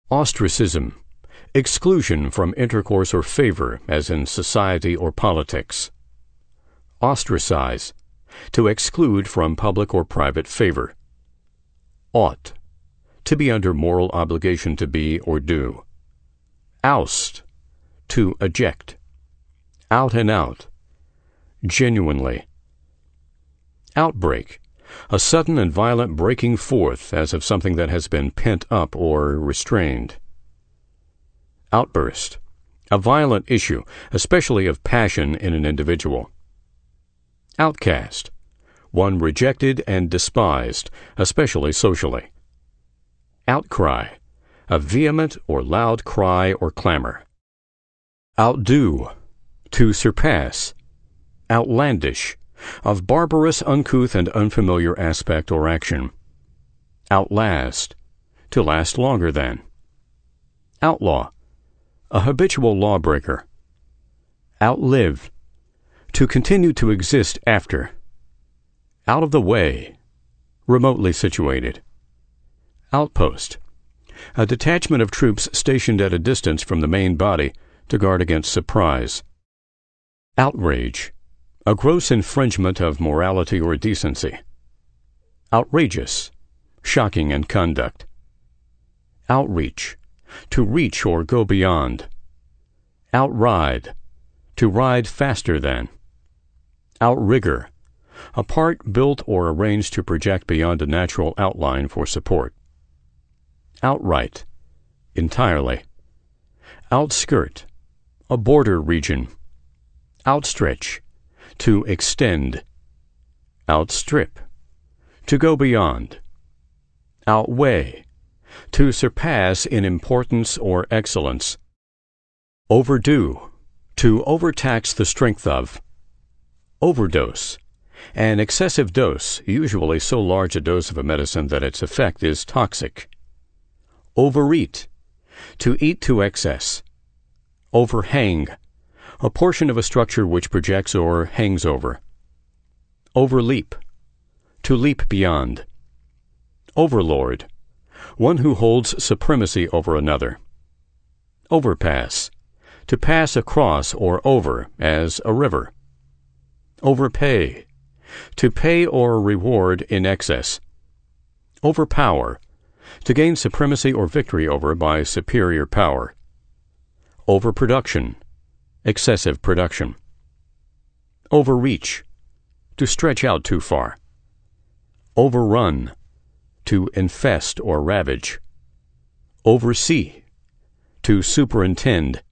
Ostracism, exclusion from intercourse or favor, as in society or politics. Ostracize, to exclude from public or private favor. Ought, to be under moral obligation to be or do. Oust, to eject. Out and out, genuinely. Outbreak, a sudden and violent breaking forth as of something that has been pent up or restrained. Outburst, a violent issue, especially of passion in an individual. Outcast, one rejected and despised, especially socially. Outcry, a vehement or loud cry or clamor. Outdo, to surpass. Outlandish, of barbarous, uncouth, and unfamiliar aspect or action. Outlast, to last longer than. Outlaw, a habitual lawbreaker. Outlive, to continue to exist after. Out of the way, remotely situated. Outpost, a detachment of troops stationed at a distance from the main body to guard against surprise. Outrage, a gross infringement of morality or decency. Outrageous, shocking in conduct. Outreach, to reach or go beyond. Outride, to ride faster than. Outrigger, a part built or arranged to project beyond a natural outline for support. Outright, entirely. Outskirt, a border region. Outstretch, to extend. Outstrip, to go beyond. Outweigh, to surpass in importance or excellence. Overdo, to overtax the strength of. Overdose, an excessive dose, usually so large a dose of a medicine that its effect is toxic. Overeat, to eat to excess. Overhang, a portion of a structure which projects or hangs over. Overleap, to leap beyond. Overlord, one who holds supremacy over another. Overpass, to pass across or over, as a river. Overpay, to pay or reward in excess. Overpower, to gain supremacy or victory over by superior power. Overproduction, excessive production. Overreach, to stretch out too far. Overrun, to infest or ravage. Oversee, to superintend.